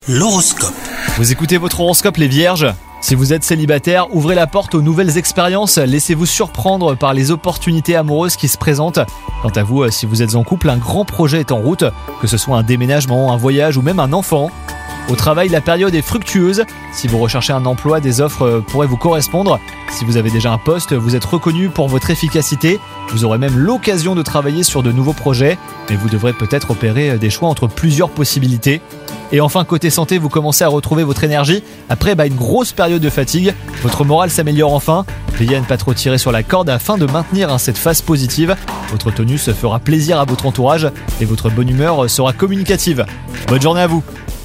L'horoscope. Vous écoutez votre horoscope les vierges ? Si vous êtes célibataire, ouvrez la porte aux nouvelles expériences, laissez-vous surprendre par les opportunités amoureuses qui se présentent. Quant à vous, si vous êtes en couple, un grand projet est en route, que ce soit un déménagement, un voyage ou même un enfant. Au travail, la période est fructueuse. Si vous recherchez un emploi, des offres pourraient vous correspondre. Si vous avez déjà un poste, vous êtes reconnu pour votre efficacité. Vous aurez même l'occasion de travailler sur de nouveaux projets, mais vous devrez peut-être opérer des choix entre plusieurs possibilités. Et enfin, côté santé, vous commencez à retrouver votre énergie. Après une grosse période de fatigue, votre morale s'améliore enfin. Veillez à ne pas trop tirer sur la corde afin de maintenir cette phase positive. Votre tenue se fera plaisir à votre entourage et votre bonne humeur sera communicative. Bonne journée à vous!